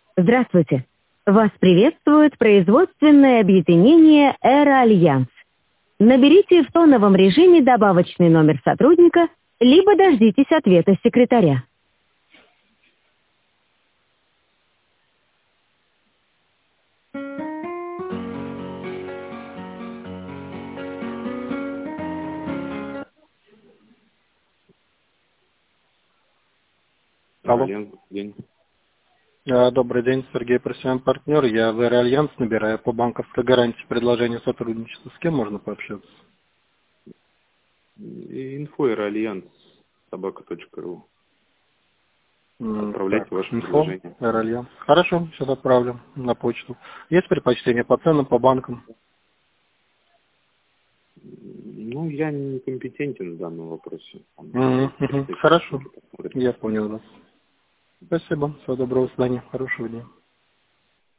Здравствуйте. Вас приветствует производственное объединение «Эра Альянс». Наберите в тоновом режиме добавочный номер сотрудника, либо дождитесь ответа секретаря. Алло. День. Добрый день, Сергей Просян, партнер. Я в Эра Альянс набираю по банковской гарантии предложение сотрудничества. С кем можно пообщаться? Инфо Альянс собака.ру. Отправляйте Так, ваше инфо, предложение. Эра Альянс. Хорошо, сейчас отправлю на почту. Есть предпочтение по ценам, по банкам? Ну, я не компетентен в данном вопросе. Хорошо, я понял вас. Спасибо, всего доброго, до свидания, хорошего дня.